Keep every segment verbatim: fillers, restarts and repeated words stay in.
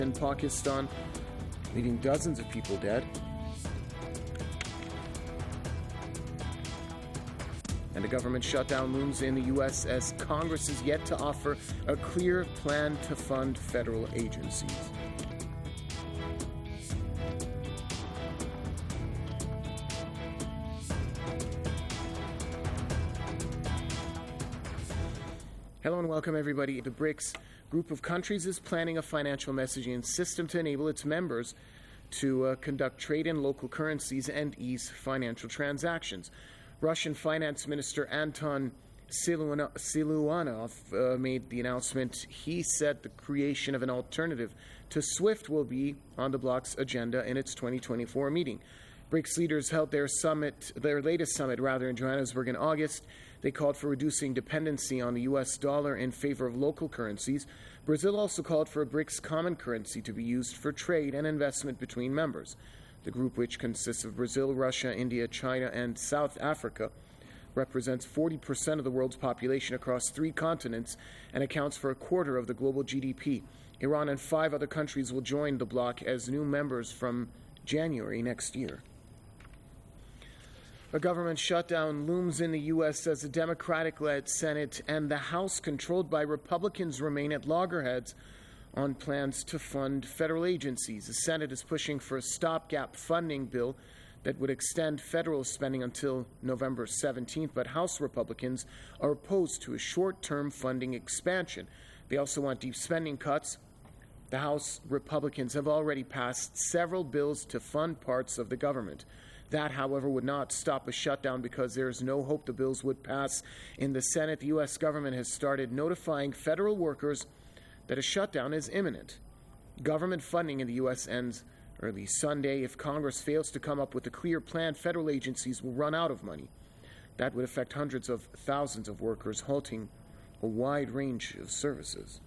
in Pakistan, leaving dozens of people dead. And a government shutdown looms in the U S as Congress is yet to offer a clear plan to fund federal agencies. Hello and welcome everybody. The BRICS group of countries is planning a financial messaging system to enable its members to uh, conduct trade in local currencies and ease financial transactions. Russian Finance Minister Anton Siluanov uh, made the announcement. He said the creation of an alternative to SWIFT will be on the bloc's agenda in its twenty twenty-four meeting. BRICS leaders held their summit, their latest summit rather, in Johannesburg in August. They called for reducing dependency on the U S dollar in favor of local currencies. Brazil also called for a BRICS common currency to be used for trade and investment between members. The group, which consists of Brazil, Russia, India, China, and South Africa, represents forty percent of the world's population across three continents and accounts for a quarter of the global G D P. Iran and five other countries will join the bloc as new members from January next year. A government shutdown looms in the U S as the Democratic-led Senate and the House, controlled by Republicans, remain at loggerheads on plans to fund federal agencies. The Senate is pushing for a stopgap funding bill that would extend federal spending until November seventeenth, but House Republicans are opposed to a short-term funding expansion. They also want deep spending cuts. The House Republicans have already passed several bills to fund parts of the government. That, however, would not stop a shutdown because there is no hope the bills would pass. In the Senate, the U S government has started notifying federal workers that a shutdown is imminent. Government funding in the U S ends early Sunday. If Congress fails to come up with a clear plan, federal agencies will run out of money. That would affect hundreds of thousands of workers, halting a wide range of services.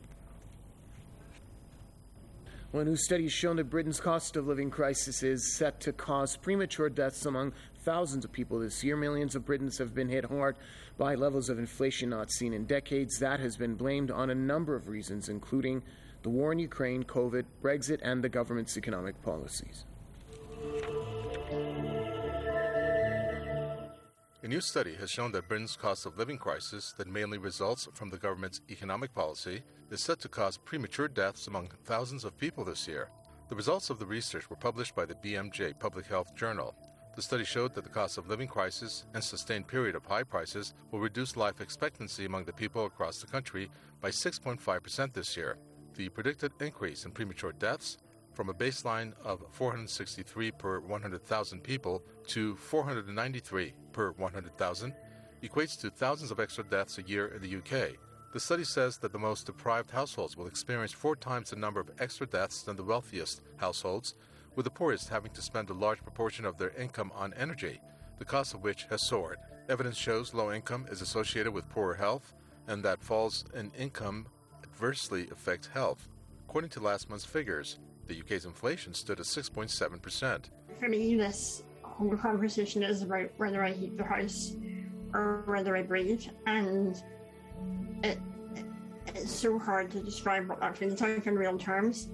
Well, a new study has shown that Britain's cost of living crisis is set to cause premature deaths among thousands of people this year. Millions of Britons have been hit hard by levels of inflation not seen in decades. That has been blamed on a number of reasons, including the war in Ukraine, COVID, Brexit, and the government's economic policies. A new study has shown that Britain's cost of living crisis, that mainly results from the government's economic policy, is set to cause premature deaths among thousands of people this year. The results of the research were published by the B M J Public Health Journal. The study showed that the cost of living crisis and sustained period of high prices will reduce life expectancy among the people across the country by six point five percent this year. The predicted increase in premature deaths from a baseline of four hundred sixty-three per one hundred thousand people to four hundred ninety-three per one hundred thousand equates to thousands of extra deaths a year in the U K. The study says that the most deprived households will experience four times the number of extra deaths than the wealthiest households, with the poorest having to spend a large proportion of their income on energy, the cost of which has soared. Evidence shows low income is associated with poorer health, and that falls in income adversely affect health. According to last month's figures, the U K's inflation stood at six point seven percent. For me, this whole conversation is about whether I heat the house or whether I breathe, and it, it's so hard to describe what that feels like in real terms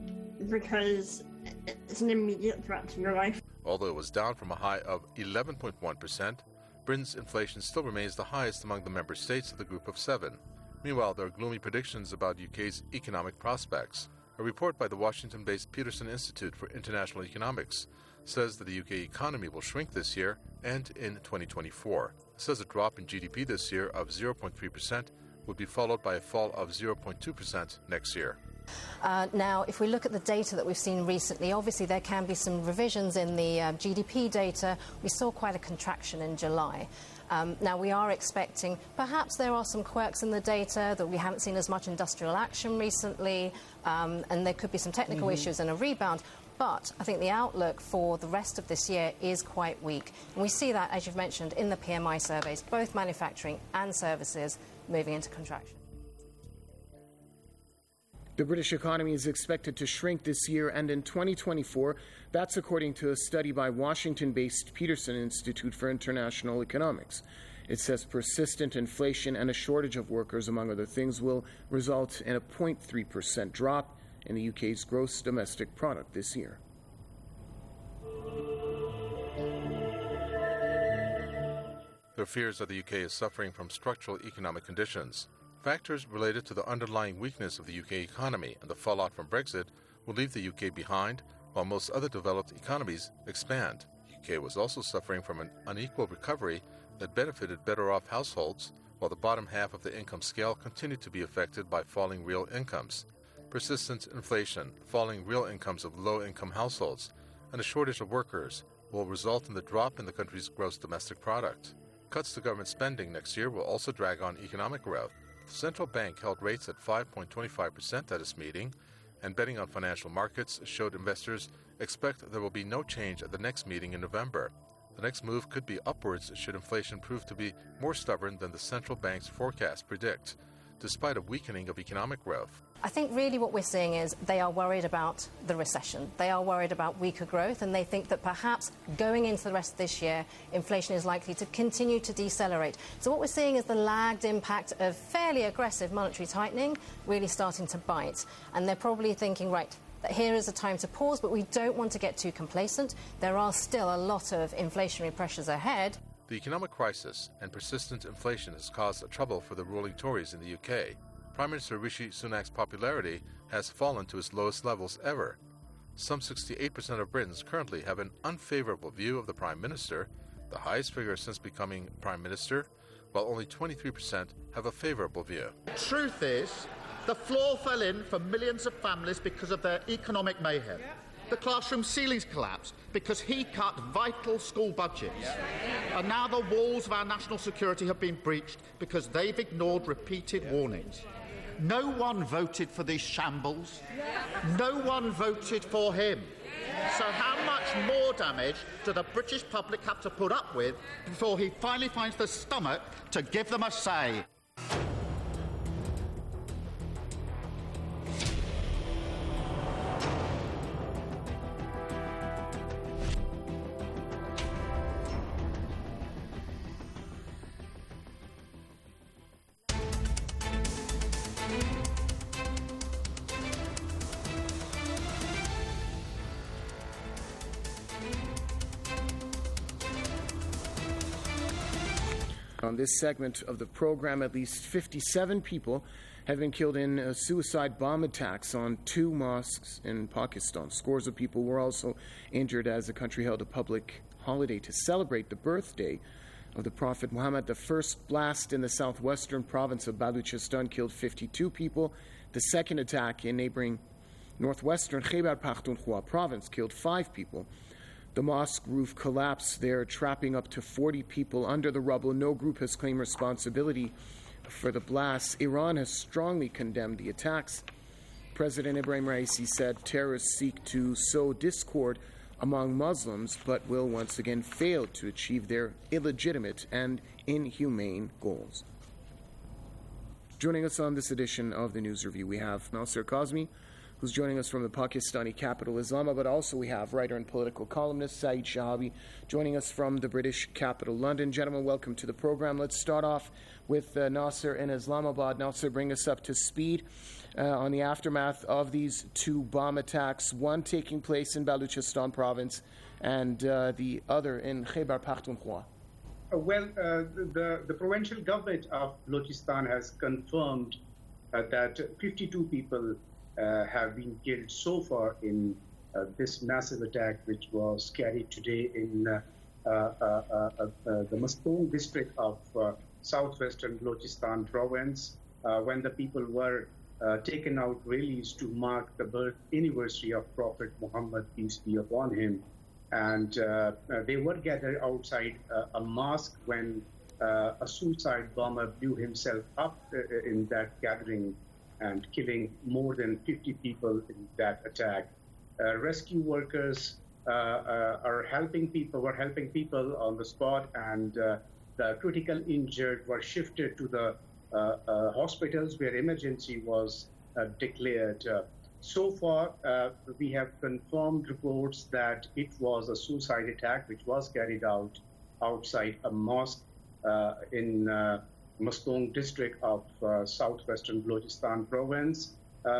because it's an immediate threat to your life. Although it was down from a high of eleven point one percent, Britain's inflation still remains the highest among the member states of the Group of Seven. Meanwhile, there are gloomy predictions about U K's economic prospects. A report by the Washington-based Peterson Institute for International Economics says that the U K economy will shrink this year and in twenty twenty-four. It says a drop in G D P this year of zero point three percent would be followed by a fall of zero point two percent next year. Uh, now, if we look at the data that we've seen recently, obviously there can be some revisions in the uh, G D P data. We saw quite a contraction in July. Um, now, we are expecting, perhaps there are some quirks in the data, that we haven't seen as much industrial action recently, um, and there could be some technical mm-hmm. issues and a rebound. But I think the outlook for the rest of this year is quite weak. And we see that, as you've mentioned, in the P M I surveys, both manufacturing and services moving into contraction. The British economy is expected to shrink this year and in twenty twenty-four. That's according to a study by Washington-based Peterson Institute for International Economics. It says persistent inflation and a shortage of workers, among other things, will result in a zero point three percent drop in the U K's gross domestic product this year. There are fears that the U K is suffering from structural economic conditions. Factors related to the underlying weakness of the U K economy and the fallout from Brexit will leave the U K behind, while most other developed economies expand. The U K was also suffering from an unequal recovery that benefited better-off households, while the bottom half of the income scale continued to be affected by falling real incomes. Persistent inflation, falling real incomes of low-income households, and a shortage of workers will result in the drop in the country's gross domestic product. Cuts to government spending next year will also drag on economic growth. The central bank held rates at five point two five percent at its meeting, and betting on financial markets showed investors expect there will be no change at the next meeting in November. The next move could be upwards should inflation prove to be more stubborn than the central bank's forecast predict, despite a weakening of economic growth. I think really what we're seeing is they are worried about the recession. They are worried about weaker growth, and they think that perhaps going into the rest of this year, inflation is likely to continue to decelerate. So what we're seeing is the lagged impact of fairly aggressive monetary tightening really starting to bite. And they're probably thinking, right, that here is a time to pause, but we don't want to get too complacent. There are still a lot of inflationary pressures ahead. The economic crisis and persistent inflation has caused trouble for the ruling Tories in the U K. Prime Minister Rishi Sunak's popularity has fallen to its lowest levels ever. Some sixty-eight percent of Britons currently have an unfavorable view of the Prime Minister, the highest figure since becoming Prime Minister, while only twenty-three percent have a favorable view. The truth is, the floor fell in for millions of families because of their economic mayhem. The classroom ceilings collapsed because he cut vital school budgets. And now the walls of our national security have been breached because they've ignored repeated warnings. No one voted for these shambles. No one voted for him. So how much more damage do the British public have to put up with before he finally finds the stomach to give them a say? On this segment of the program, at least fifty-seven people have been killed in uh, suicide bomb attacks on two mosques in Pakistan. Scores of people were also injured as the country held a public holiday to celebrate the birthday of the Prophet Muhammad. The first blast in the southwestern province of Balochistan killed fifty-two people. The second attack in neighboring northwestern Khyber Pakhtunkhwa province killed five people. The mosque roof collapsed there, trapping up to forty people under the rubble. No group has claimed responsibility for the blasts. Iran has strongly condemned the attacks. President Ibrahim Raisi said terrorists seek to sow discord among Muslims, but will once again fail to achieve their illegitimate and inhumane goals. Joining us on this edition of the News Review, we have Nasser Kazmi, who's joining us from the Pakistani capital, Islamabad. But also we have writer and political columnist Saeed Shahabi joining us from the British capital, London. Gentlemen, welcome to the program. Let's start off with uh, Nasser in Islamabad. Nasser, bring us up to speed uh, on the aftermath of these two bomb attacks, one taking place in Balochistan province and uh, the other in Khyber Pakhtunkhwa. Uh, well, uh, the, the provincial government of Balochistan has confirmed uh, that fifty-two people Uh, have been killed so far in uh, this massive attack, which was carried today in uh, uh, uh, uh, uh, the Mastong district of uh, southwestern Balochistan province, uh, when the people were uh, taken out rallies to mark the birth anniversary of Prophet Muhammad, peace be upon him. And uh, uh, they were gathered outside uh, a mosque when uh, a suicide bomber blew himself up uh, in that gathering, and killing more than fifty people in that attack. Uh, rescue workers uh, uh, are helping people, were helping people on the spot, and uh, the critical injured were shifted to the uh, uh, hospitals where emergency was uh, declared. Uh, so far, uh, we have confirmed reports that it was a suicide attack which was carried out outside a mosque uh, in uh, Mastong district of uh, southwestern Balochistan province. Uh,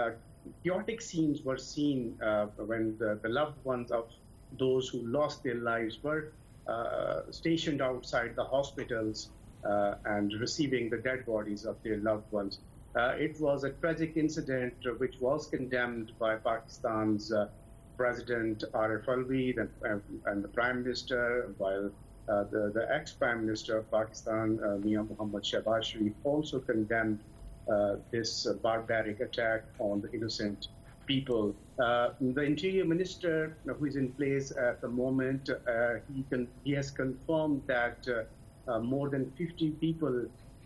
chaotic scenes were seen uh, when the, the loved ones of those who lost their lives were uh, stationed outside the hospitals uh, and receiving the dead bodies of their loved ones. Uh, it was a tragic incident uh, which was condemned by Pakistan's uh, President Arif Alvi and, uh, and the Prime Minister, while uh, the, the ex-Prime Minister of Pakistan, uh, Mian Muhammad Shehbaz Sharif, also condemned uh, this uh, barbaric attack on the innocent people. Uh, the Interior Minister, who is in place at the moment, uh, he, can, he has confirmed that uh, uh, more than fifty people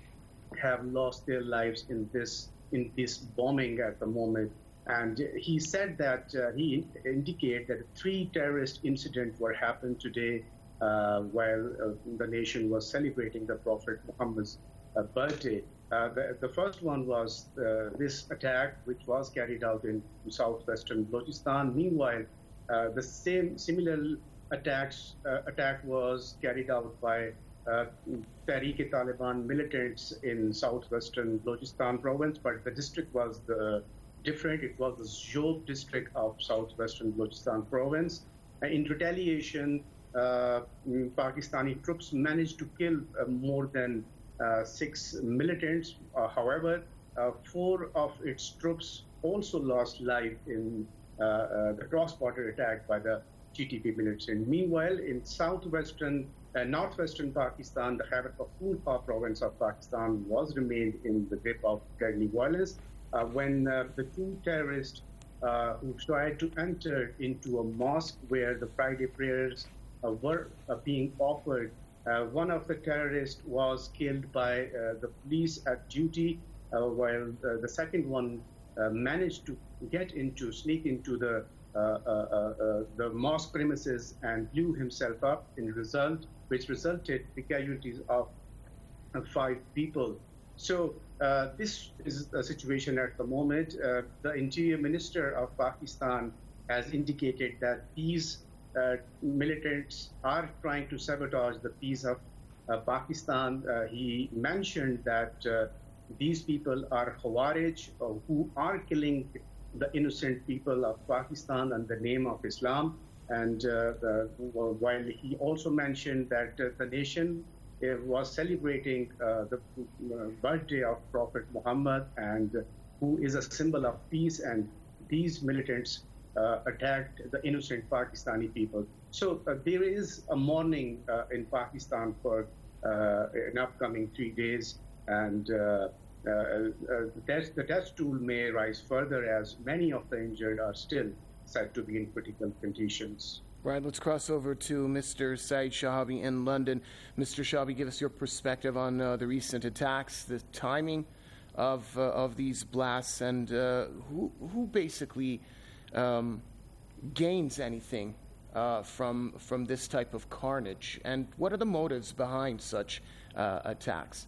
have lost their lives in this in this bombing at the moment. And he said that uh, he indicated that three terrorist incidents were happened today uh, while uh, the nation was celebrating the Prophet Muhammad's uh, birthday. Uh, the, the first one was uh, this attack, which was carried out in southwestern Balochistan. Meanwhile, uh, the same similar attacks uh, attack was carried out by uh, Tehreek-e-Taliban militants in southwestern Balochistan province, but the district was the different. It was the Zhob district of southwestern Balochistan province. In retaliation, uh, Pakistani troops managed to kill uh, more than uh, six militants. Uh, however, uh, four of its troops also lost life in uh, uh, the cross-border attack by the T T P militants. Meanwhile, in southwestern, uh, northwestern Pakistan, the Khyber Pakhtunkhwa province of Pakistan was remained in the grip of deadly violence. Uh, when uh, the two terrorists uh, who tried to enter into a mosque where the Friday prayers uh, were uh, being offered, uh, one of the terrorists was killed by uh, the police at duty, uh, while uh, the second one uh, managed to get into, sneak into the uh, uh, uh, the mosque premises and blew himself up. In result, which resulted the casualties of uh, five people. So uh, this is a situation at the moment. Uh, the Interior Minister of Pakistan has indicated that these uh, militants are trying to sabotage the peace of uh, Pakistan. Uh, he mentioned that uh, these people are Khawarij uh, who are killing the innocent people of Pakistan in the name of Islam. And uh, uh, while he also mentioned that uh, the nation was celebrating uh, the uh, birthday of Prophet Muhammad, and uh, who is a symbol of peace, and these militants uh, attacked the innocent Pakistani people. So uh, there is a mourning uh, in Pakistan for uh, an upcoming three days, and uh, uh, uh, the, death, the death toll may rise further as many of the injured are still said to be in critical conditions. Right, let's cross over to Mister Saeed Shahabi in London. Mister Shahabi, give us your perspective on uh, the recent attacks, the timing of uh, of these blasts, and uh, who who basically um, gains anything uh, from from this type of carnage, and what are the motives behind such uh, attacks?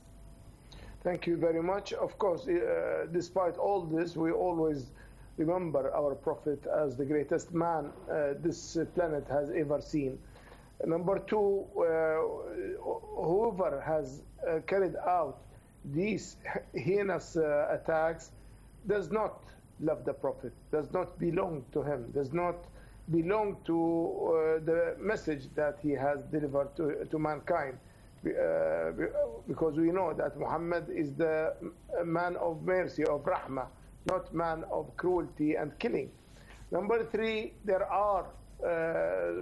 Thank you very much. Of course, uh, despite all this, we always remember our Prophet as the greatest man uh, this planet has ever seen. Number two, uh, whoever has uh, carried out these heinous uh, attacks does not love the Prophet, does not belong to him, does not belong to uh, the message that he has delivered to, to mankind. Uh, because we know that Muhammad is the man of mercy, of rahmah, not man of cruelty and killing. Number three, there are uh,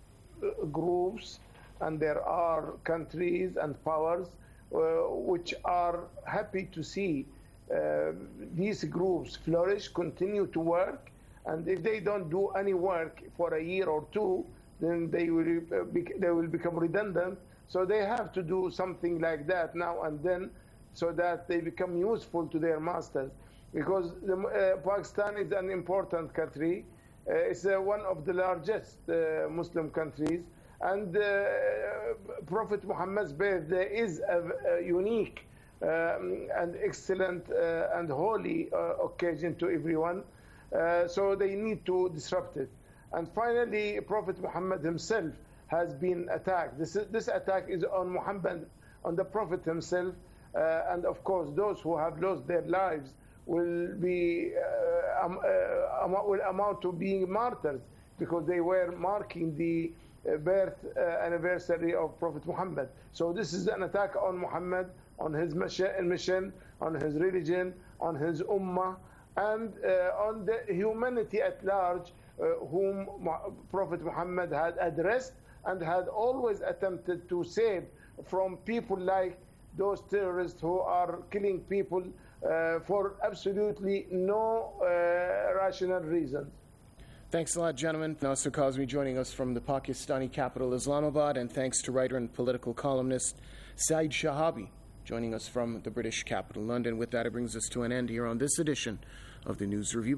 groups and there are countries and powers uh, which are happy to see uh, these groups flourish, continue to work, and if they don't do any work for a year or two, then they will, uh, be, they will become redundant. So they have to do something like that now and then so that they become useful to their masters. Because the, uh, Pakistan is an important country. Uh, it's uh, one of the largest uh, Muslim countries. And uh, Prophet Muhammad's birthday is a, a unique um, and excellent uh, and holy uh, occasion to everyone. Uh, so they need to disrupt it. And finally, Prophet Muhammad himself has been attacked. This, is, this attack is on Muhammad, on the Prophet himself. Uh, and of course, those who have lost their lives will be uh, um, uh, will amount to being martyrs because they were marking the uh, birth uh, anniversary of Prophet Muhammad. So this is an attack on Muhammad, on his mission, on his religion, on his ummah, and uh, on the humanity at large, uh, whom Prophet Muhammad had addressed and had always attempted to save from people like those terrorists who are killing people uh, for absolutely no uh, rational reasons. Thanks a lot, gentlemen. Nasser Kazmi joining us from the Pakistani capital, Islamabad, and thanks to writer and political columnist Saeed Shahabi joining us from the British capital, London. With that, it brings us to an end here on this edition of the News Review.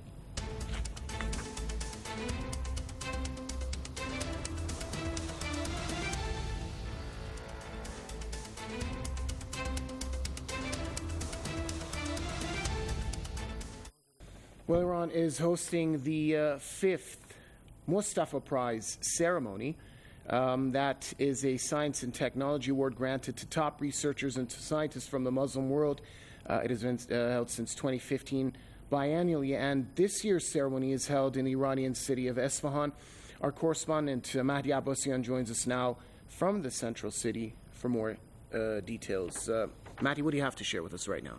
Well, Iran is hosting the uh, fifth Mustafa Prize ceremony. Um, that is a science and technology award granted to top researchers and to scientists from the Muslim world. Uh, it has been uh, held since twenty fifteen biannually, and this year's ceremony is held in the Iranian city of Esfahan. Our correspondent uh, Mahdi Abbasian joins us now from the central city for more uh, details. Uh, Mahdi, what do you have to share with us right now?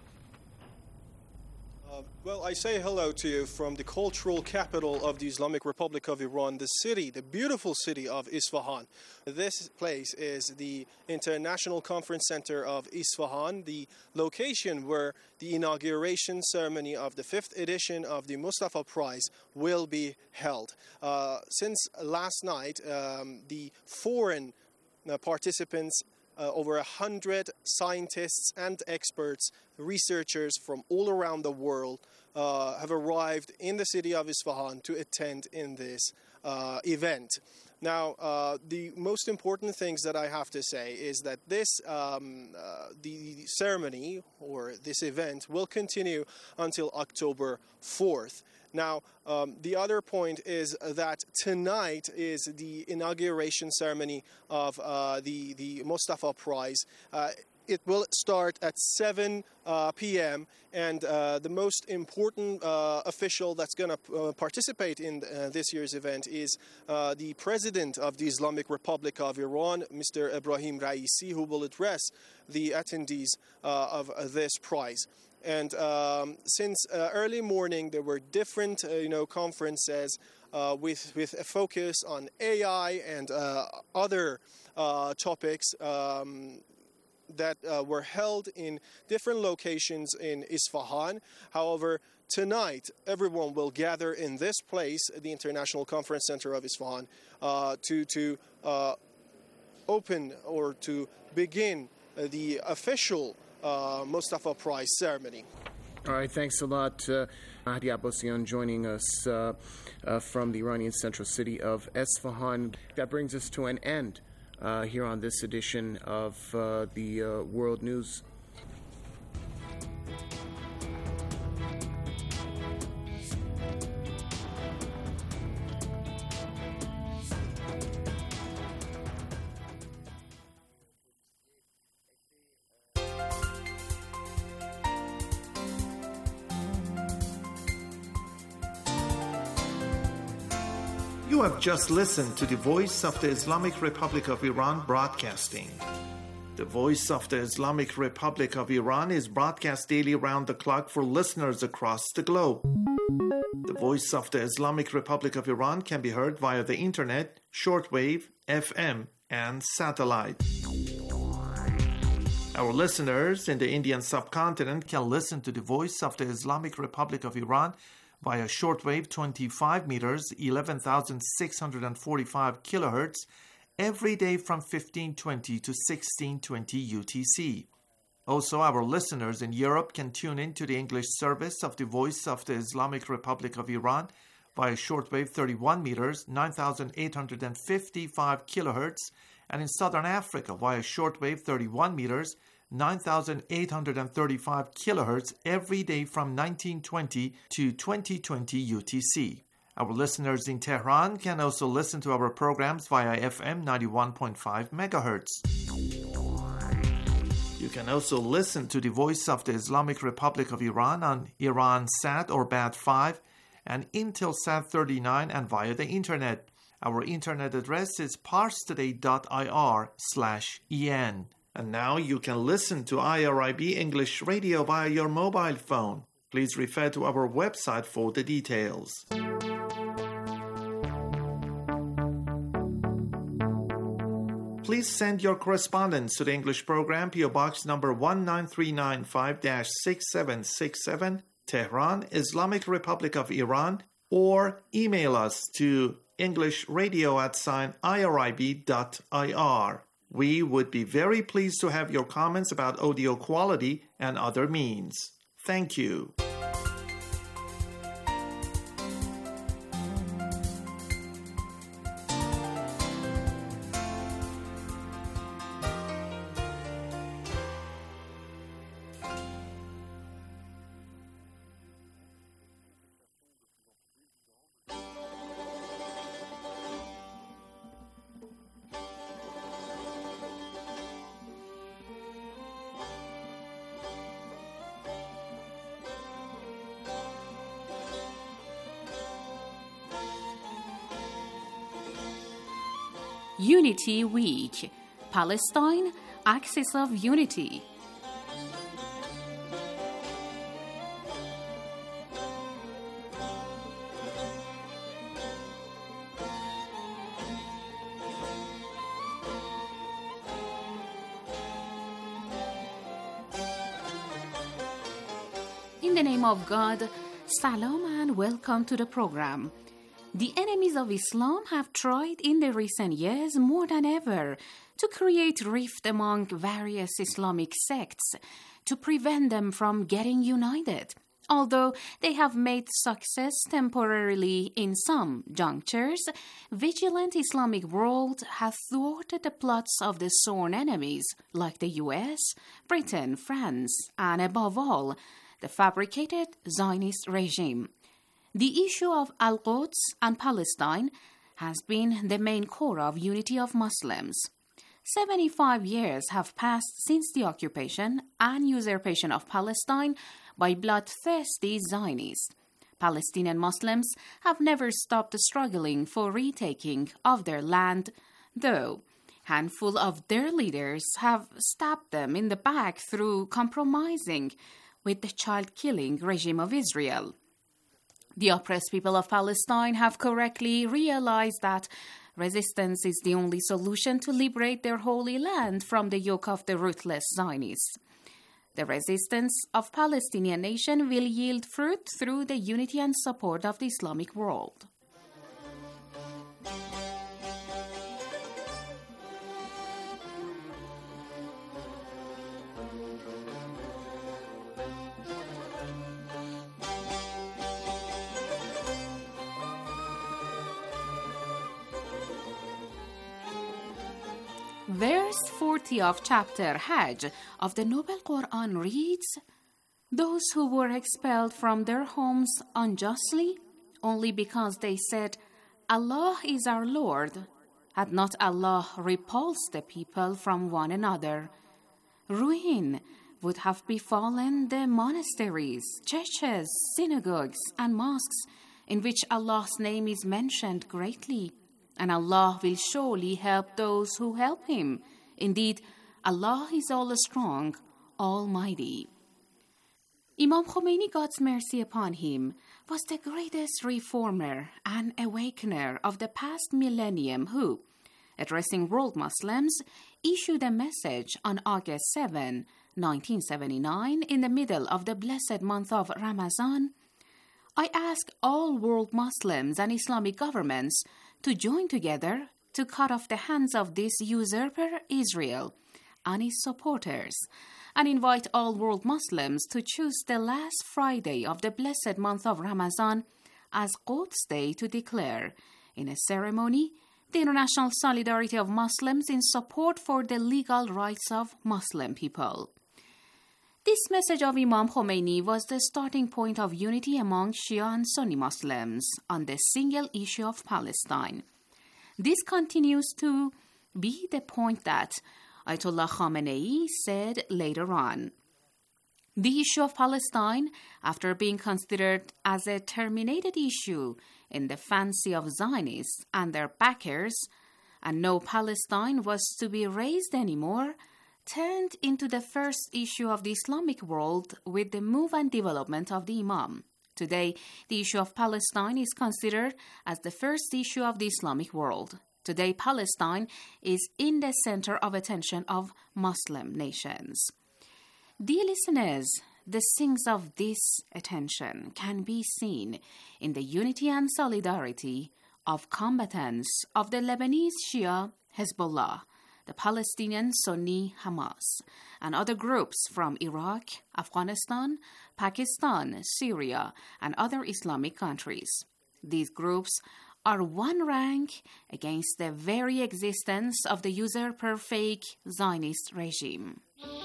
Uh, well, I say hello to you from the cultural capital of the Islamic Republic of Iran, the city, the beautiful city of Isfahan. This place is the International Conference Center of Isfahan, the location where the inauguration ceremony of the fifth edition of the Mustafa Prize will be held. Uh, since last night, um, the foreign uh, participants Uh, over a hundred scientists and experts, researchers from all around the world uh, have arrived in the city of Isfahan to attend in this uh, event. Now, uh, the most important things that I have to say is that this, um, uh, the ceremony or this event will continue until October fourth. Now, um, the other point is that tonight is the inauguration ceremony of uh, the, the Mustafa Prize. Uh, it will start at seven uh, p.m. and uh, the most important uh, official that's going to uh, participate in uh, this year's event is uh, the President of the Islamic Republic of Iran, Mister Ebrahim Raisi, who will address the attendees uh, of uh, this prize. And um, since uh, early morning, there were different, uh, you know, conferences uh, with with a focus on A I and uh, other uh, topics um, that uh, were held in different locations in Isfahan. However, tonight, everyone will gather in this place, the International Conference Center of Isfahan, uh, to to uh, open or to begin uh, the official Uh, Mustafa Prize ceremony. All right, thanks a lot, uh, Mahdi Abbasian, joining us uh, uh, from the Iranian central city of Esfahan. That brings us to an end uh, here on this edition of uh, the uh, World News. You have just listened to the Voice of the Islamic Republic of Iran broadcasting. The Voice of the Islamic Republic of Iran is broadcast daily around the clock for listeners across the globe. The Voice of the Islamic Republic of Iran can be heard via the internet, shortwave, F M, and satellite. Our listeners in the Indian subcontinent can listen to the Voice of the Islamic Republic of Iran via shortwave twenty-five meters, eleven thousand six hundred forty-five kilohertz, every day from fifteen twenty to sixteen twenty U T C. Also, our listeners in Europe can tune in to the English service of the Voice of the Islamic Republic of Iran via shortwave thirty-one meters, nine thousand eight hundred fifty-five kilohertz, and in Southern Africa via shortwave thirty-one meters, nine thousand eight hundred thirty-five kilohertz every day from nineteen twenty to twenty twenty U T C. Our listeners in Tehran can also listen to our programs via F M ninety-one point five megahertz. You can also listen to the Voice of the Islamic Republic of Iran on Iransat or Bat five and Intelsat thirty-nine and via the internet. Our internet address is parstoday.ir slash en. And now you can listen to I R I B English Radio via your mobile phone. Please refer to our website for the details. Please send your correspondence to the English program, P O Box number one nine three nine five dash six seven six seven, Tehran, Islamic Republic of Iran, or email us to englishradio at sign irib dot ir. We would be very pleased to have your comments about audio quality and other means. Thank you. Unity Week, Palestine, Axis of Unity. In the name of God, Salam and welcome to the program. The enemies of Islam have tried in the recent years more than ever to create rift among various Islamic sects to prevent them from getting united. Although they have made success temporarily in some junctures, vigilant Islamic world has thwarted the plots of the sworn enemies like the U S, Britain, France, and above all, the fabricated Zionist regime. The issue of Al-Quds and Palestine has been the main core of unity of Muslims. seventy-five years have passed since the occupation and usurpation of Palestine by bloodthirsty Zionists. Palestinian Muslims have never stopped struggling for retaking of their land, though a handful of their leaders have stabbed them in the back through compromising with the child-killing regime of Israel. The oppressed people of Palestine have correctly realized that resistance is the only solution to liberate their holy land from the yoke of the ruthless Zionists. The resistance of Palestinian nation will yield fruit through the unity and support of the Islamic world. Verse forty of chapter Hajj of the Noble Quran reads, "Those who were expelled from their homes unjustly, only because they said, 'Allah is our Lord,' had not Allah repulsed the people from one another. Ruin would have befallen the monasteries, churches, synagogues, and mosques in which Allah's name is mentioned greatly. And Allah will surely help those who help Him. Indeed, Allah is all-strong, almighty." Imam Khomeini, God's mercy upon him, was the greatest reformer and awakener of the past millennium who, addressing world Muslims, issued a message on August seventh, nineteen seventy-nine, in the middle of the blessed month of Ramadan. "I ask all world Muslims and Islamic governments to join together to cut off the hands of this usurper Israel and his supporters, and invite all world Muslims to choose the last Friday of the blessed month of Ramadan as Quds Day to declare, in a ceremony, the international solidarity of Muslims in support for the legal rights of Muslim people." This message of Imam Khomeini was the starting point of unity among Shia and Sunni Muslims on the single issue of Palestine. This continues to be the point that Ayatollah Khamenei said later on. The issue of Palestine, after being considered as a terminated issue in the fancy of Zionists and their backers, and no Palestine was to be raised anymore, turned into the first issue of the Islamic world with the move and development of the Imam. Today, the issue of Palestine is considered as the first issue of the Islamic world. Today, Palestine is in the center of attention of Muslim nations. Dear listeners, the things of this attention can be seen in the unity and solidarity of combatants of the Lebanese Shia Hezbollah, the Palestinian Sunni Hamas, and other groups from Iraq, Afghanistan, Pakistan, Syria, and other Islamic countries. These groups are one rank against the very existence of the usurper fake Zionist regime.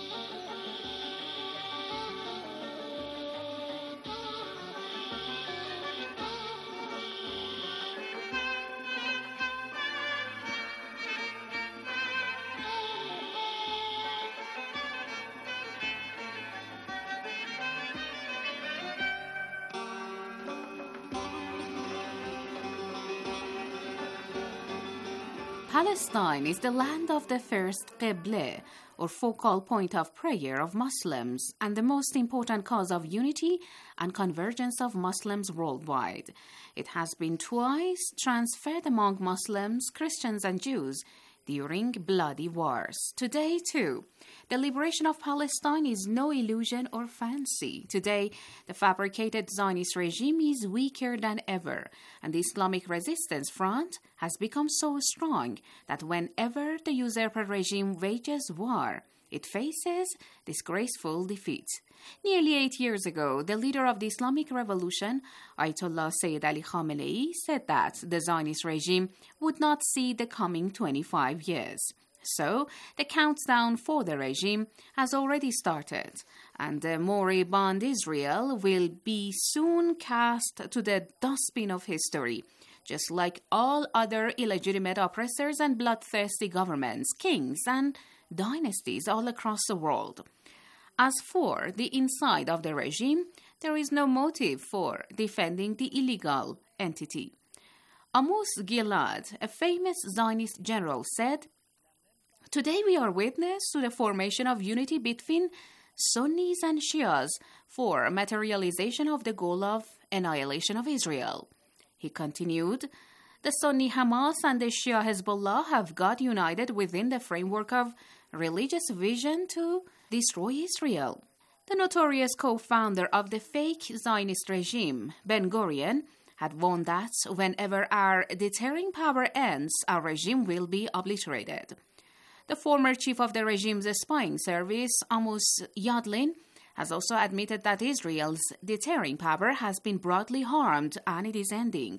Palestine is the land of the first Qibla, or focal point of prayer of Muslims, and the most important cause of unity and convergence of Muslims worldwide. It has been twice transferred among Muslims, Christians, and Jews during bloody wars. Today, too, the liberation of Palestine is no illusion or fancy. Today, the fabricated Zionist regime is weaker than ever, and the Islamic Resistance Front has become so strong that whenever the usurper regime wages war, it faces disgraceful defeat. Nearly eight years ago, the leader of the Islamic Revolution, Ayatollah Sayyid Ali Khamenei, said that the Zionist regime would not see the coming twenty-five years. So, the countdown for the regime has already started, and the moribund Israel will be soon cast to the dustbin of history, just like all other illegitimate oppressors and bloodthirsty governments, kings, and dynasties all across the world. As for the inside of the regime, there is no motive for defending the illegal entity. Amos Gilad, a famous Zionist general, said, "Today we are witness to the formation of unity between Sunnis and Shias for materialization of the goal of annihilation of Israel." He continued, "The Sunni Hamas and the Shia Hezbollah have got united within the framework of religious vision to destroy Israel." The notorious co-founder of the fake Zionist regime, Ben-Gurion, had warned that whenever our deterring power ends, our regime will be obliterated. The former chief of the regime's spying service, Amos Yadlin, has also admitted that Israel's deterring power has been broadly harmed and it is ending.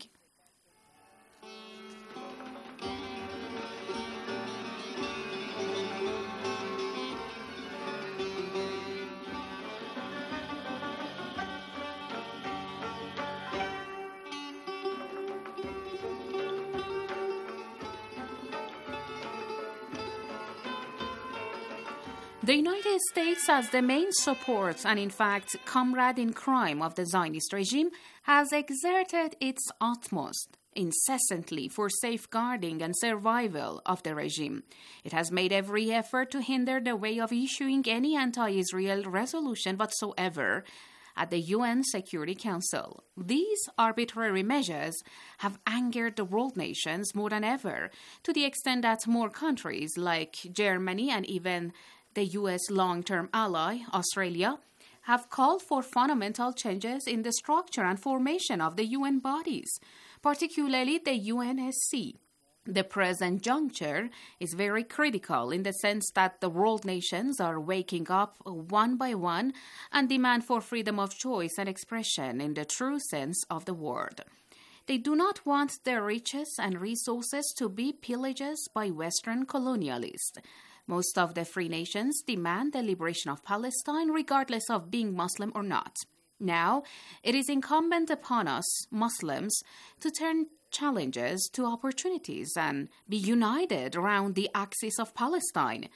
The United States, as the main support and in fact comrade in crime of the Zionist regime, has exerted its utmost incessantly for safeguarding and survival of the regime. It has made every effort to hinder the way of issuing any anti-Israel resolution whatsoever at the U N Security Council. These arbitrary measures have angered the world nations more than ever, to the extent that more countries like Germany and even the U S long-term ally, Australia, have called for fundamental changes in the structure and formation of the U N bodies, particularly the U N S C. The present juncture is very critical in the sense that the world nations are waking up one by one and demand for freedom of choice and expression in the true sense of the word. They do not want their riches and resources to be pillages by Western colonialists. Most of the free nations demand the liberation of Palestine regardless of being Muslim or not. Now, it is incumbent upon us, Muslims, to turn challenges to opportunities and be united around the axis of Palestine.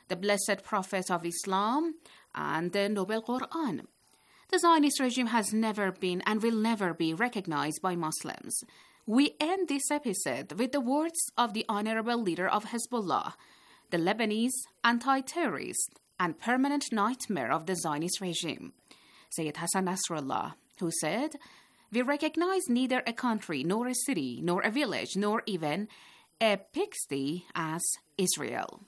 the Blessed Prophet of Islam, and the Noble Quran. The Zionist regime has never been and will never be recognized by Muslims. We end this episode with the words of the honorable leader of Hezbollah, the Lebanese anti-terrorist and permanent nightmare of the Zionist regime, Sayyid Hassan Nasrallah, who said, "We recognize neither a country, nor a city, nor a village, nor even a pigsty as Israel."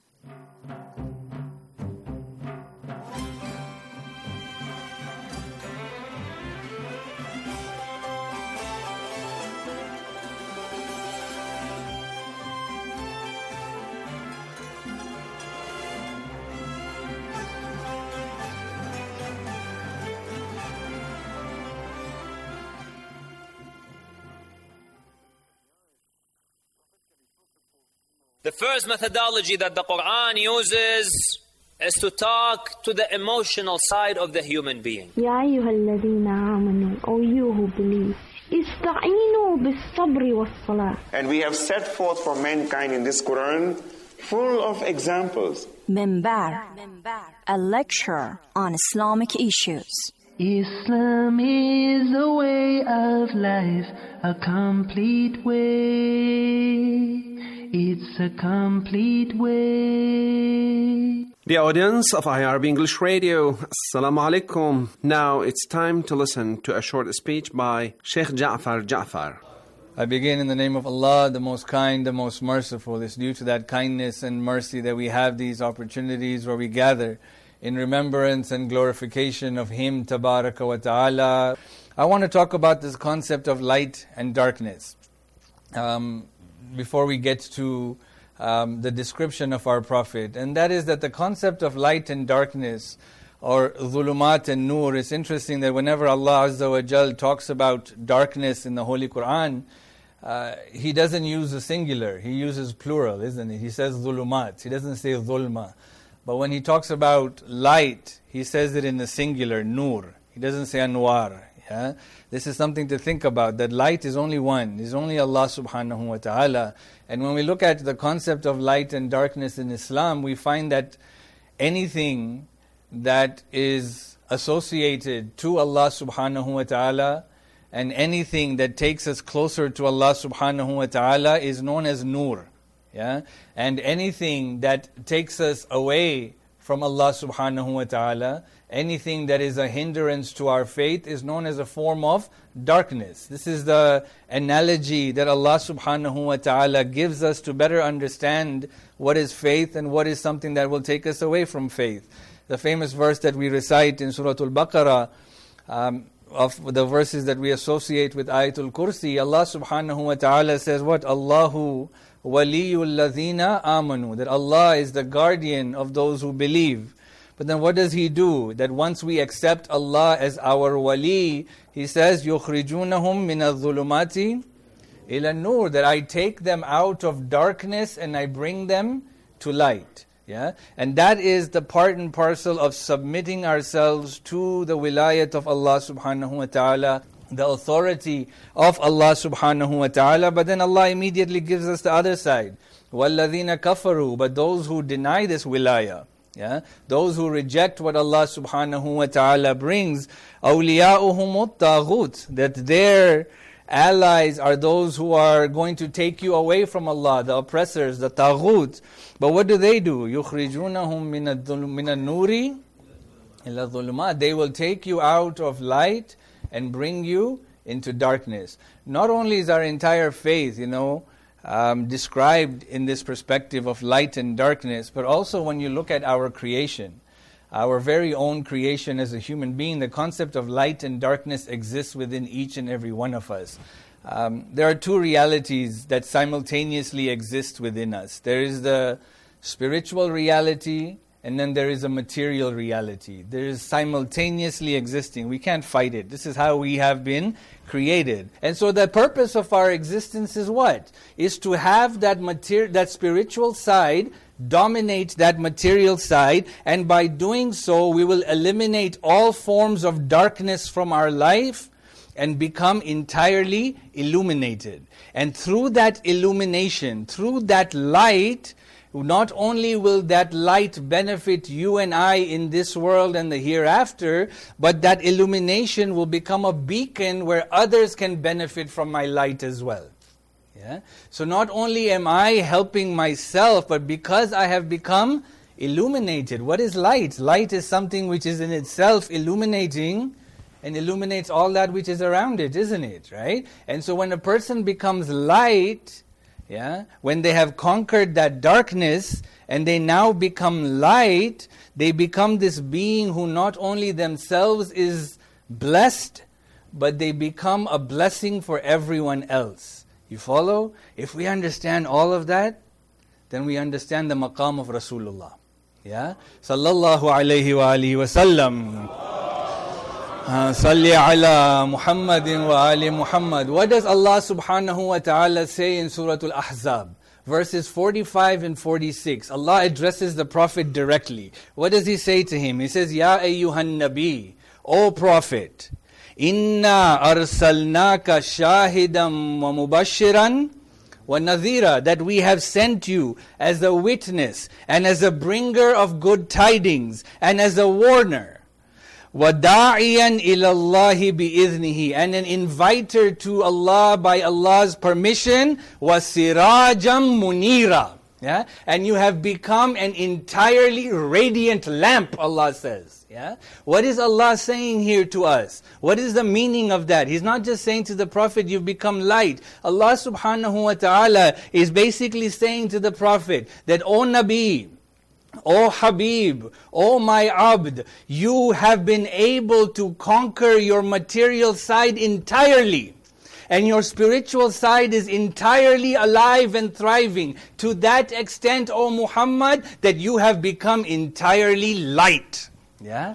The first methodology that the Quran uses is to talk to the emotional side of the human being. يا أيها الذين آمنوا, O you who believe, استعينوا بالصبر والصلاة. And we have set forth for mankind in this Quran full of examples. Minbar, a lecture on Islamic issues. Islam is a way of life, a complete way. It's a complete way. The audience of I R B English Radio, Assalamu alaikum. Now it's time to listen to a short speech by Sheikh Ja'far Ja'far. I begin in the name of Allah, the most kind, the most merciful. It's due to that kindness and mercy that we have these opportunities where we gather in remembrance and glorification of Him, Tabaraka wa Ta'ala. I want to talk about this concept of light and darkness. Um, before we get to um, the description of our Prophet. And that is that the concept of light and darkness, or dhulumat and nur, it's interesting that whenever Allah Azza wa Jal talks about darkness in the Holy Quran, uh, He doesn't use a singular, He uses plural, isn't it? He says dhulumat, He doesn't say dhulma. But when He talks about light, He says it in the singular, nur. He doesn't say anwar. Yeah? This is something to think about, that light is only one, is only Allah subhanahu wa ta'ala. And when we look at the concept of light and darkness in Islam, we find that anything that is associated to Allah subhanahu wa ta'ala and anything that takes us closer to Allah subhanahu wa ta'ala is known as nur. Yeah? And anything that takes us away from Allah subhanahu wa ta'ala, anything that is a hindrance to our faith is known as a form of darkness. This is the analogy that Allah subhanahu wa ta'ala gives us to better understand what is faith and what is something that will take us away from faith. The famous verse that we recite in Surah Al-Baqarah, um, of the verses that we associate with Ayatul Kursi, Allah subhanahu wa ta'ala says what? Allahu waliyul ladhina amanu, that Allah is the guardian of those who believe. But then what does He do? That once we accept Allah as our wali, He says, يُخْرِجُونَهُمْ مِنَ الظُّلُمَاتِ إِلَى النُّورِ, that I take them out of darkness and I bring them to light. Yeah, and that is the part and parcel of submitting ourselves to the wilayat of Allah subhanahu wa ta'ala, the authority of Allah subhanahu wa ta'ala. But then Allah immediately gives us the other side. وَالَّذِينَ كَفَرُوا, but those who deny this wilayah, yeah, those who reject what Allah subhanahu wa ta'ala brings, أَوْلِيَاؤُهُمُ الطَّاغُوتِ, that their allies are those who are going to take you away from Allah, the oppressors, the taghut. But what do they do? يُخْرِجُونَهُمْ مِنَ النُّورِ إِلَى الظُّلُمَاتِ, they will take you out of light and bring you into darkness. Not only is our entire faith, you know, Um, described in this perspective of light and darkness, but also when you look at our creation, our very own creation as a human being, the concept of light and darkness exists within each and every one of us. Um, there are two realities that simultaneously exist within us. There is the spiritual reality, and then there is a material reality. There is simultaneously existing. We can't fight it. This is how we have been created. And so the purpose of our existence is what? Is to have that mater- that spiritual side dominate that material side, and by doing so we will eliminate all forms of darkness from our life and become entirely illuminated. And through that illumination, through that light, not only will that light benefit you and I in this world and the hereafter, but that illumination will become a beacon where others can benefit from my light as well. Yeah? So not only am I helping myself, but because I have become illuminated. What is light? Light is something which is in itself illuminating and illuminates all that which is around it, isn't it? Right? And so when a person becomes light, yeah, when they have conquered that darkness and they now become light, they become this being who not only themselves is blessed, but they become a blessing for everyone else. You follow? If we understand all of that, then we understand the maqam of Rasulullah. Yeah? Sallallahu alayhi wa alihi wa sallam. Salli ala Muhammadin wa ali Muhammad. What does Allah subhanahu wa ta'ala say in Surah Al-Ahzab? Verses forty-five and forty-six. Allah addresses the Prophet directly. What does He say to him? He says, Ya ayyuhan nabi, O Prophet, Inna arsalnaka shahidan wa mubashiran wa nadhira, that we have sent you as a witness and as a bringer of good tidings and as a warner. وَدَاعِيًا إِلَى اللَّهِ بِإِذْنِهِ, and an inviter to Allah by Allah's permission. وَسِرَاجًا مُنِيرًا, yeah? And you have become an entirely radiant lamp, Allah says. Yeah? What is Allah saying here to us? What is the meaning of that? He's not just saying to the Prophet, you've become light. Allah subhanahu wa ta'ala is basically saying to the Prophet that, O Nabi, O Habib, O my Abd, you have been able to conquer your material side entirely. And your spiritual side is entirely alive and thriving. To that extent, O Muhammad, that you have become entirely light. Yeah?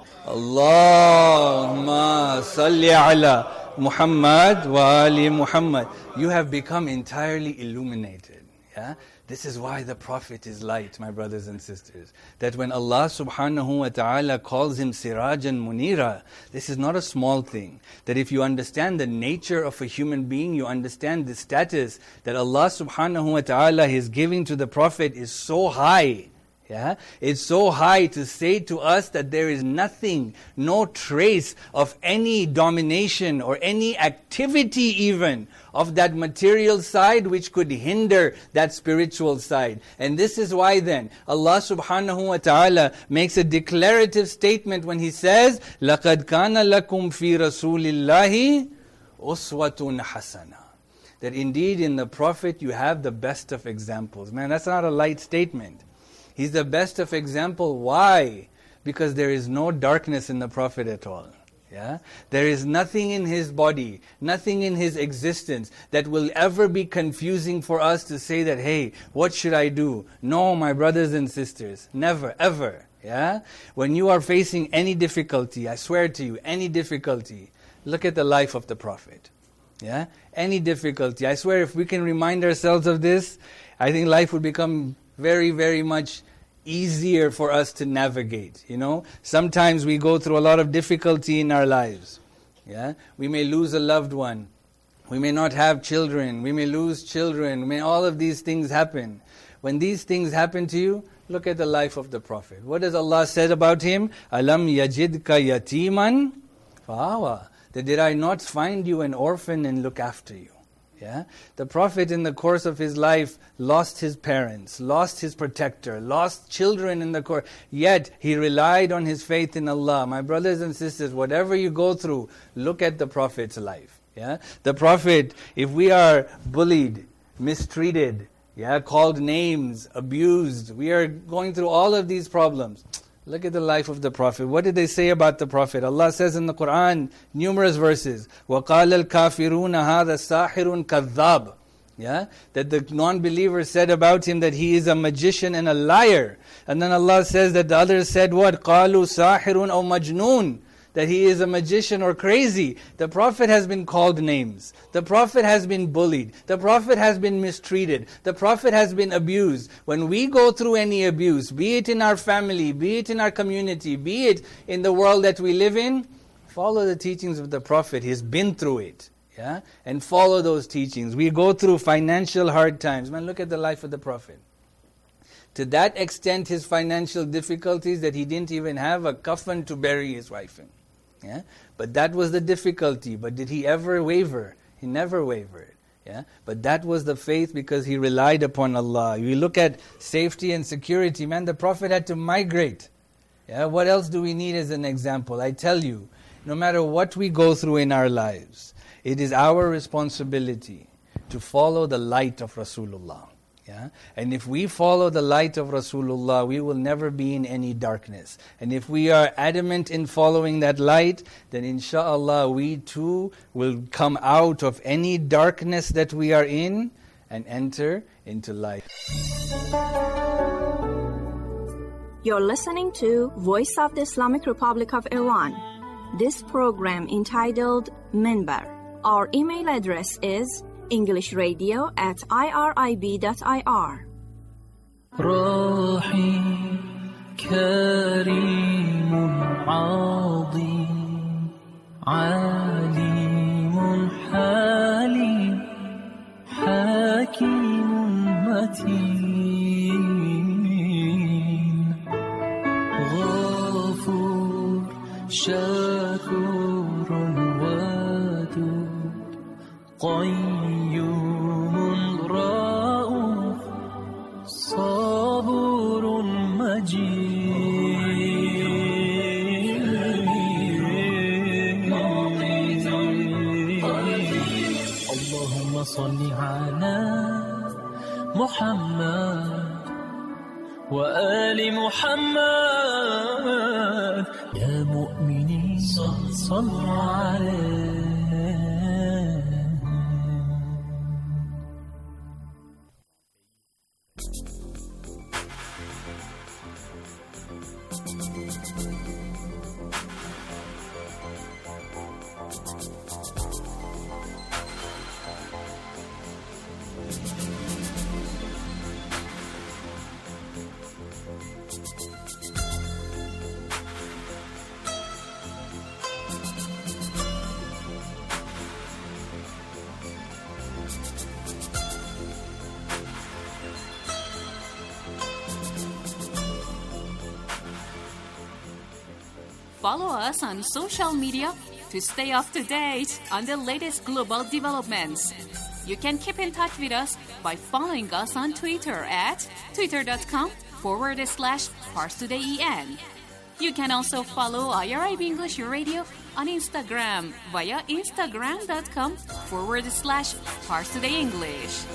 Allahumma salli ala Muhammad wa ali Muhammad. You have become entirely illuminated. Yeah? This is why the Prophet is light, my brothers and sisters. That when Allah subhanahu wa ta'ala calls him Sirajan Munira, this is not a small thing. That if you understand the nature of a human being, you understand the status that Allah subhanahu wa ta'ala is giving to the Prophet is so high. Yeah? It's so high to say to us that there is nothing, no trace of any domination or any activity even of that material side which could hinder that spiritual side. And this is why then Allah subhanahu wa ta'ala makes a declarative statement when He says, لَقَدْ كَانَ لَكُمْ فِي رَسُولِ اللَّهِ أُسْوَةٌ حَسَنَةٌ, that indeed in the Prophet you have the best of examples. Man, that's not a light statement. He's the best of example. Why? Because there is no darkness in the Prophet at all. Yeah? There is nothing in his body, nothing in his existence that will ever be confusing for us to say that, hey, what should I do? No, my brothers and sisters, never, ever. Yeah? When you are facing any difficulty, I swear to you, any difficulty, look at the life of the Prophet. Yeah? Any difficulty. I swear if we can remind ourselves of this, I think life would become very, very much easier for us to navigate. You know, sometimes we go through a lot of difficulty in our lives. Yeah, we may lose a loved one. We may not have children. We may lose children. May all of these things happen. When these things happen to you, look at the life of the Prophet. What does Allah said about him? Alam yajidka yatiman fa'awa. That did I not find you an orphan and look after you? Yeah? The Prophet in the course of his life lost his parents, lost his protector, lost children in the course, yet he relied on his faith in Allah. My brothers and sisters, whatever you go through, look at the Prophet's life. Yeah? The Prophet, if we are bullied, mistreated, yeah, called names, abused, we are going through all of these problems. Look at the life of the Prophet. What did they say about the Prophet? Allah says in the Quran, numerous verses, وَقَالَ الْكَافِرُونَ هَذَا سَاحِرٌ كَذَّابٌ. Yeah? That the non-believers said about him that he is a magician and a liar. And then Allah says that the others said what? قَالُوا سَاحِرٌ أَوْ مَجْنُونَ. That he is a magician or crazy. The Prophet has been called names. The Prophet has been bullied. The Prophet has been mistreated. The Prophet has been abused. When we go through any abuse, be it in our family, be it in our community, be it in the world that we live in, follow the teachings of the Prophet. He's been through it. Yeah? And follow those teachings. We go through financial hard times. Man, look at the life of the Prophet. To that extent, his financial difficulties that he didn't even have a coffin to bury his wife in. Yeah? But that was the difficulty. But did he ever waver? He never wavered. Yeah? But that was the faith because he relied upon Allah. We look at safety and security. Man, the Prophet had to migrate. Yeah? What else do we need as an example? I tell you, no matter what we go through in our lives, it is our responsibility to follow the light of Rasulullah. Yeah? And if we follow the light of Rasulullah, we will never be in any darkness. And if we are adamant in following that light, then inshaAllah we too will come out of any darkness that we are in and enter into light. You're listening to Voice of the Islamic Republic of Iran. This program entitled Minbar. Our email address is englishradio at irib dot I R. راحي كريم عظيم عليم حليم حكيم متين غفور شكور ودود قيوم رؤوف صبور مجيد اللهم صل على محمد وآل محمد يا مؤمنين صلوا عليه. Follow us on social media to stay up to date on the latest global developments. You can keep in touch with us by following us on Twitter at twitter.com forward slash ParsTodayEN. You can also follow I R I B English Radio on Instagram via instagram.com forward slash ParsTodayEnglish.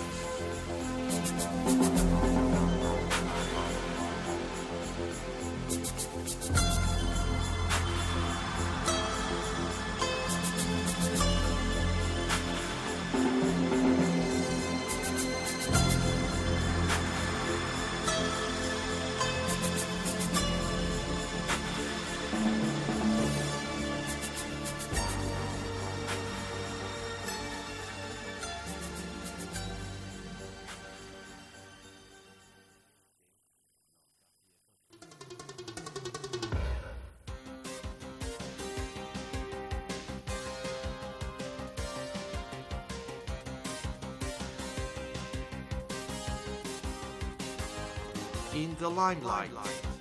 In the limelight.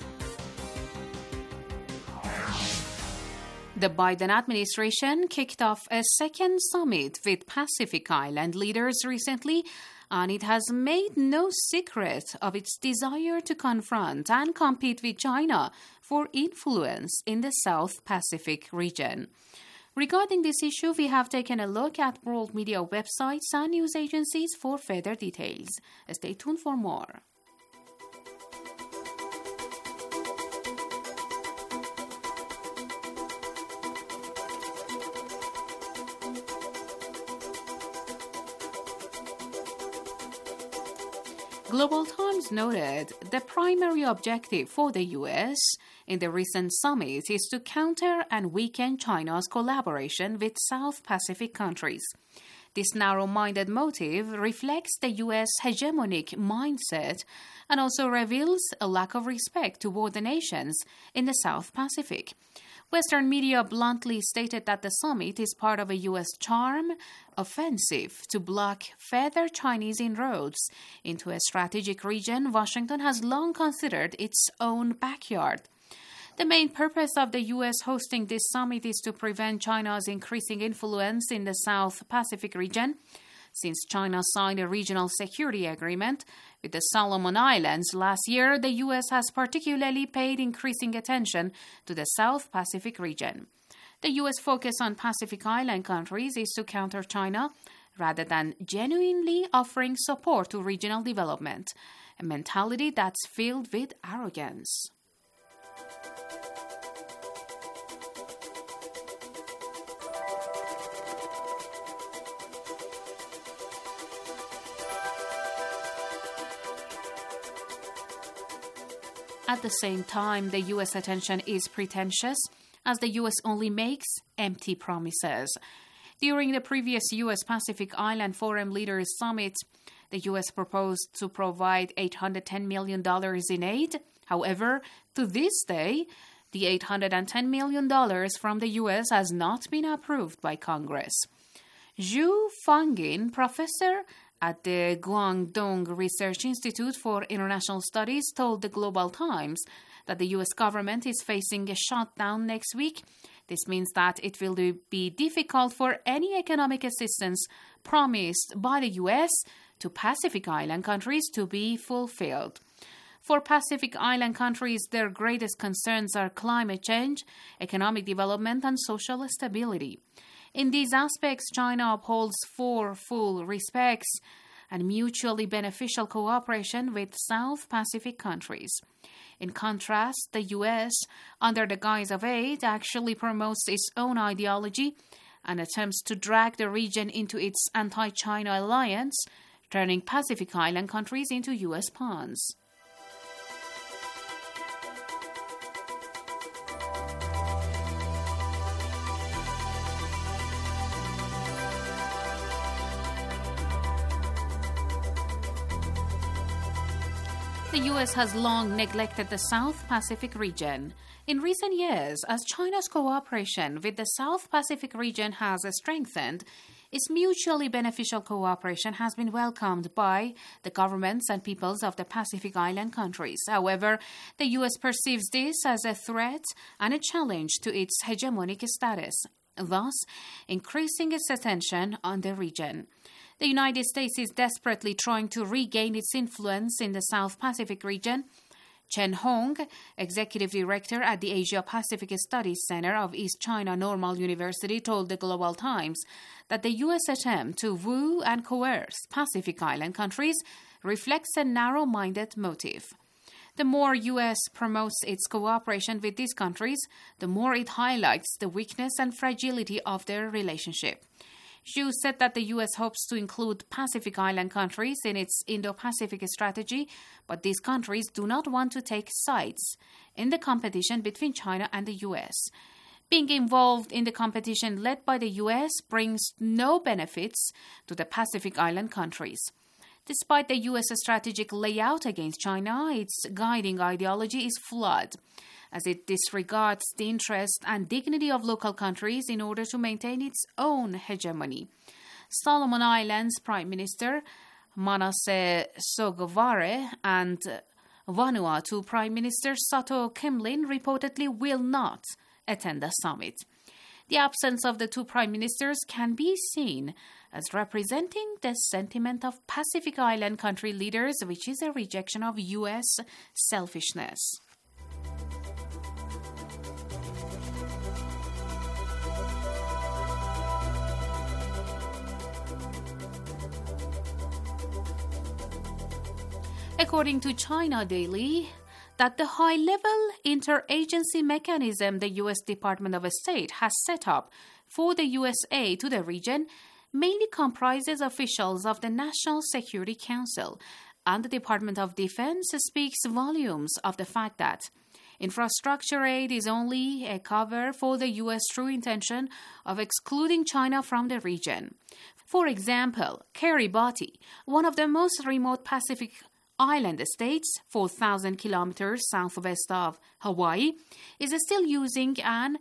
The Biden administration kicked off a second summit with Pacific Island leaders recently, and it has made no secret of its desire to confront and compete with China for influence in the South Pacific region. Regarding this issue, we have taken a look at world media websites and news agencies for further details. Stay tuned for more. Global Times noted the primary objective for the U S in the recent summit is to counter and weaken China's collaboration with South Pacific countries. This narrow-minded motive reflects the U S hegemonic mindset and also reveals a lack of respect toward the nations in the South Pacific. Western media bluntly stated that the summit is part of a U S charm offensive to block further Chinese inroads into a strategic region Washington has long considered its own backyard. The main purpose of the U S hosting this summit is to prevent China's increasing influence in the South Pacific region. Since China signed a regional security agreement with the Solomon Islands last year, the U S has particularly paid increasing attention to the South Pacific region. The U S focus on Pacific Island countries is to counter China rather than genuinely offering support to regional development, a mentality that's filled with arrogance. At the same time, the U S attention is pretentious, as the U S only makes empty promises. During the previous U S Pacific Island Forum Leaders Summit, the U S proposed to provide eight hundred ten million dollars in aid. However, to this day, the eight hundred ten million dollars from the U S has not been approved by Congress. Zhu Fangin, professor at the Guangdong Research Institute for International Studies, told the Global Times that the U S government is facing a shutdown next week. This means that it will be difficult for any economic assistance promised by the U S to Pacific Island countries to be fulfilled. For Pacific Island countries, their greatest concerns are climate change, economic development, and social stability. In these aspects, China upholds four full respects and mutually beneficial cooperation with South Pacific countries. In contrast, the U S, under the guise of aid, actually promotes its own ideology and attempts to drag the region into its anti-China alliance, turning Pacific Island countries into U S pawns. The U S has long neglected the South Pacific region. In recent years, as China's cooperation with the South Pacific region has strengthened, its mutually beneficial cooperation has been welcomed by the governments and peoples of the Pacific Island countries. However, the U S perceives this as a threat and a challenge to its hegemonic status, thus increasing its attention on the region. The United States is desperately trying to regain its influence in the South Pacific region. Chen Hong, executive director at the Asia-Pacific Studies Center of East China Normal University, told the Global Times that the U S attempt to woo and coerce Pacific Island countries reflects a narrow-minded motive. The more U S promotes its cooperation with these countries, the more it highlights the weakness and fragility of their relationship. Zhu said that the U S hopes to include Pacific Island countries in its Indo-Pacific strategy, but these countries do not want to take sides in the competition between China and the U S. Being involved in the competition led by the U S brings no benefits to the Pacific Island countries. Despite the U S strategic layout against China, its guiding ideology is flawed, as it disregards the interest and dignity of local countries in order to maintain its own hegemony. Solomon Islands Prime Minister Manasseh Sogavare and Vanuatu Prime Minister Sato Kimlin reportedly will not attend the summit. The absence of the two prime ministers can be seen as representing the sentiment of Pacific Island country leaders, which is a rejection of U S selfishness. According to China Daily, that the high-level interagency mechanism the U S Department of State has set up for the U S aid to the region mainly comprises officials of the National Security Council, and the Department of Defense speaks volumes of the fact that infrastructure aid is only a cover for the U S true intention of excluding China from the region. For example, Kiribati, one of the most remote Pacific Island states, four thousand kilometers southwest of Hawaii, is still using an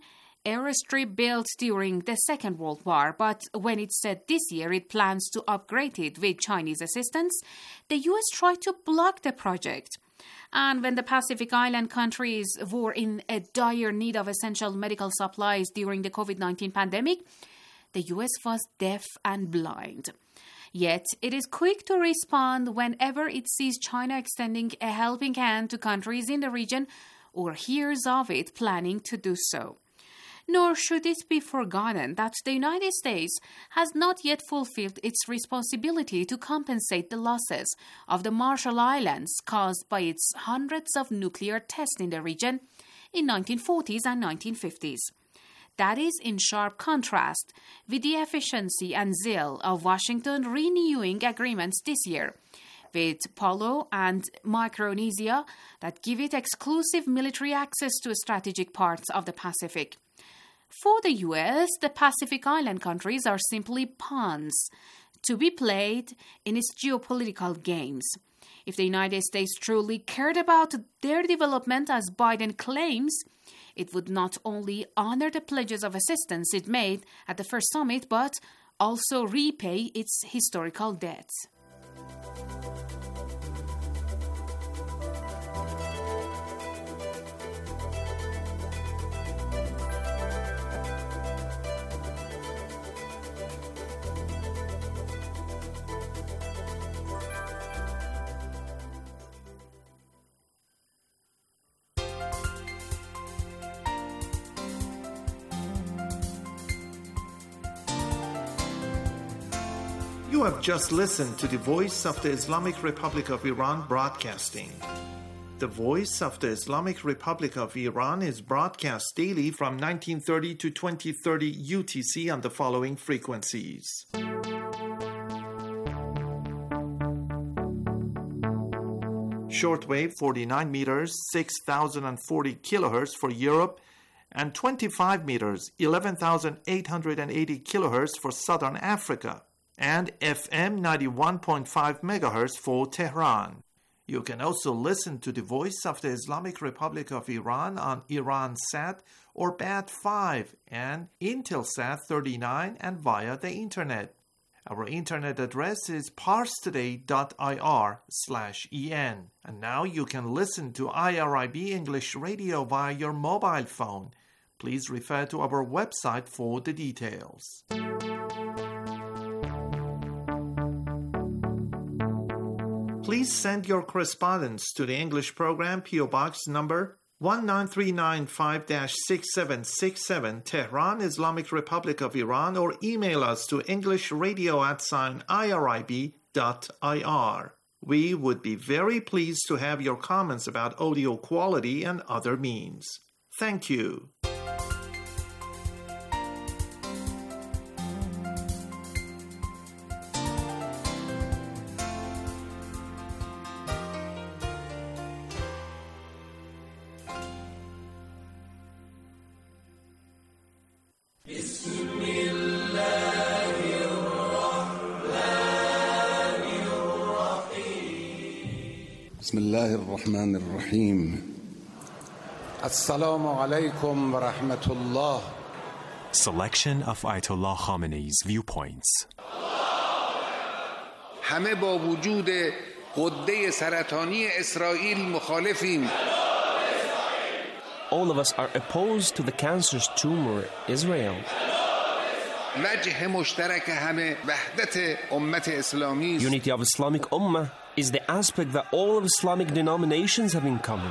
airstrip built during the Second World War, but when it said this year it plans to upgrade it with Chinese assistance, the U S tried to block the project. And when the Pacific Island countries were in a dire need of essential medical supplies during the COVID nineteen pandemic, the U S was deaf and blind. Yet, it is quick to respond whenever it sees China extending a helping hand to countries in the region or hears of it planning to do so. Nor should it be forgotten that the United States has not yet fulfilled its responsibility to compensate the losses of the Marshall Islands caused by its hundreds of nuclear tests in the region in nineteen forties and nineteen fifties. That is in sharp contrast with the efficiency and zeal of Washington renewing agreements this year with Palau and Micronesia that give it exclusive military access to strategic parts of the Pacific. For the U S, the Pacific Island countries are simply pawns to be played in its geopolitical games. If the United States truly cared about their development as Biden claims, it would not only honor the pledges of assistance it made at the first summit, but also repay its historical debts. You have just listened to the Voice of the Islamic Republic of Iran broadcasting. The Voice of the Islamic Republic of Iran is broadcast daily from nineteen thirty to twenty thirty U T C on the following frequencies. Shortwave forty-nine meters, six thousand forty kilohertz for Europe, and twenty-five meters, eleven thousand eight hundred eighty kilohertz for Southern Africa, and F M ninety-one point five megahertz for Tehran. You can also listen to the Voice of the Islamic Republic of Iran on Iransat or B A T five and Intelsat thirty-nine and via the internet. Our internet address is parstoday.ir slash en. And now you can listen to I R I B English Radio via your mobile phone. Please refer to our website for the details. Please send your correspondence to the English program, P O Box number one nine three nine five six seven six seven, Tehran, Islamic Republic of Iran, or email us to englishradio at sign irib dot ir. We would be very pleased to have your comments about audio quality and other means. Thank you. بسم الله الرحمن الرحيم السلام عليكم ورحمة الله. Selection of Ayatollah Khamenei's viewpoints. همه با وجود غده سرطانی اسرائیل مخالفیم. All of us are opposed to the cancerous tumor Israel. وجه مشترک همه وحدت امت اسلامی. Unity of Islamic Ummah is the aspect that all of Islamic denominations have in common.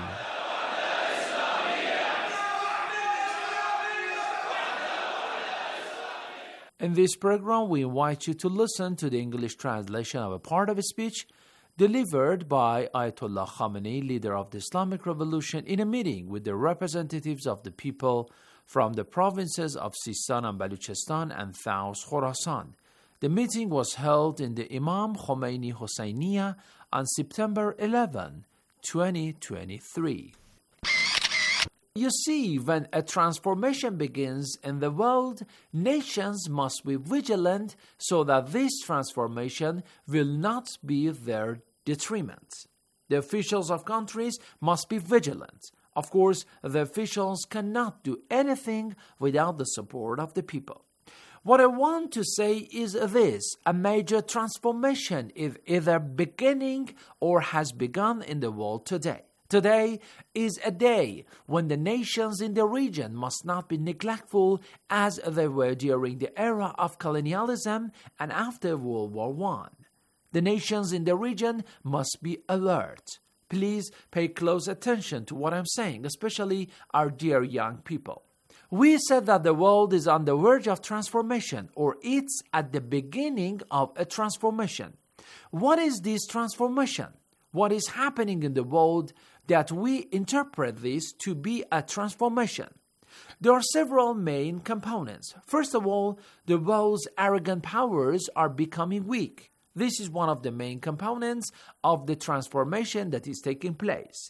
In this program, we invite you to listen to the English translation of a part of a speech delivered by Ayatollah Khamenei, leader of the Islamic Revolution, in a meeting with the representatives of the people from the provinces of Sistan and Baluchistan and Thous Khorasan. The meeting was held in the Imam Khomeini Hosseiniya on September eleventh, twenty twenty-three. You see, when a transformation begins in the world, nations must be vigilant so that this transformation will not be their detriment. The officials of countries must be vigilant. Of course, the officials cannot do anything without the support of the people. What I want to say is this: a major transformation is either beginning or has begun in the world today. Today is a day when the nations in the region must not be neglectful as they were during the era of colonialism and after World War One. The nations in the region must be alert. Please pay close attention to what I'm saying, especially our dear young people. We said that the world is on the verge of transformation, or it's at the beginning of a transformation. What is this transformation? What is happening in the world that we interpret this to be a transformation? There are several main components. First of all, the world's arrogant powers are becoming weak. This is one of the main components of the transformation that is taking place.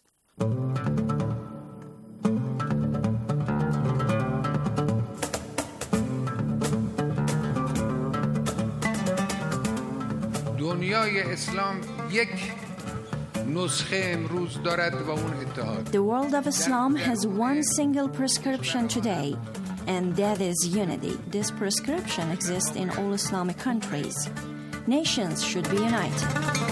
دنیای اسلام یک نسخه امروز دارد و اون اتحاد. The world of Islam has one single prescription today, and that is unity. This prescription exists in all Islamic countries. Nations should be united.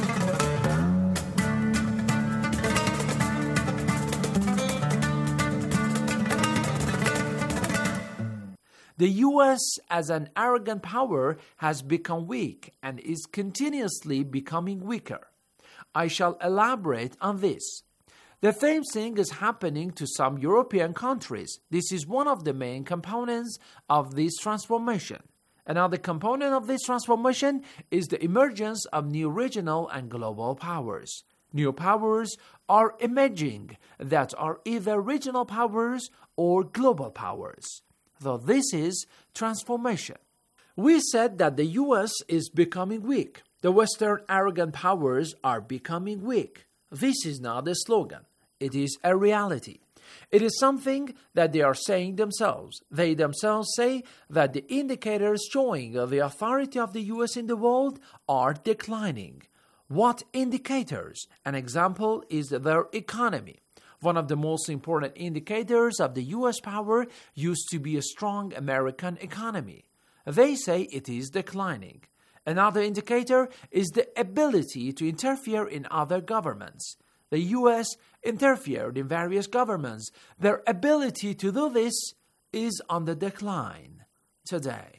The U S as an arrogant power has become weak and is continuously becoming weaker. I shall elaborate on this. The same thing is happening to some European countries. This is one of the main components of this transformation. Another component of this transformation is the emergence of new regional and global powers. New powers are emerging that are either regional powers or global powers. So this is transformation. We said that the U S is becoming weak. The Western arrogant powers are becoming weak. This is not a slogan. It is a reality. It is something that they are saying themselves. They themselves say that the indicators showing the authority of the U S in the world are declining. What indicators? An example is their economy. One of the most important indicators of the U S power used to be a strong American economy. They say it is declining. Another indicator is the ability to interfere in other governments. The U S interfered in various governments. Their ability to do this is on the decline today.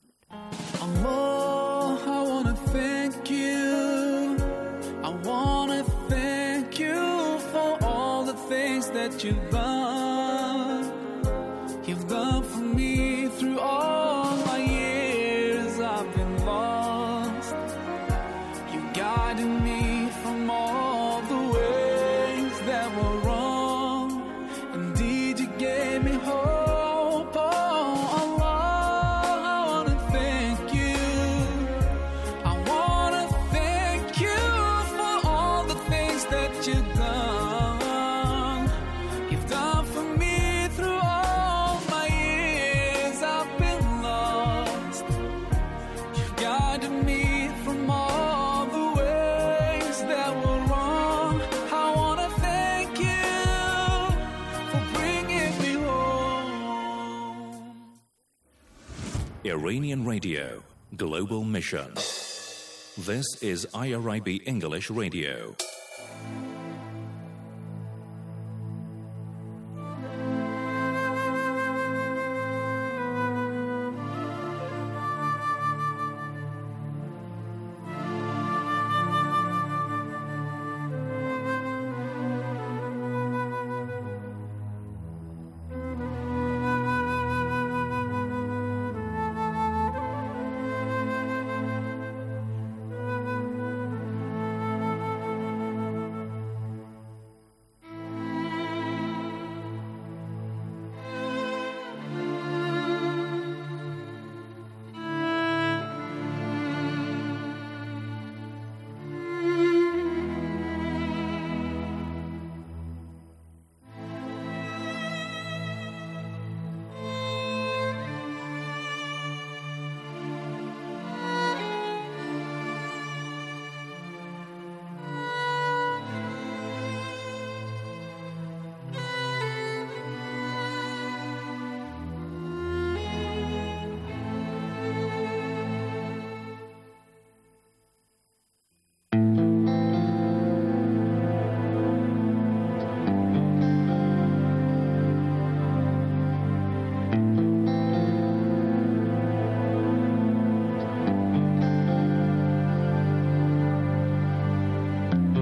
Allah, I want to thank you. I want to thank you for all the things that you've done. You've done for me through all my years I've been lost. You guided me from all the ways that were wrong. Indeed, you gave me hope. Oh, Allah, I want to thank you. I want to thank you for all the things that you've done. You've done for me through all my years I've been lost. You've guided me from all the ways that were wrong. I want to thank you for bringing me home. Iranian Radio, Global Mission. This is I R I B English Radio.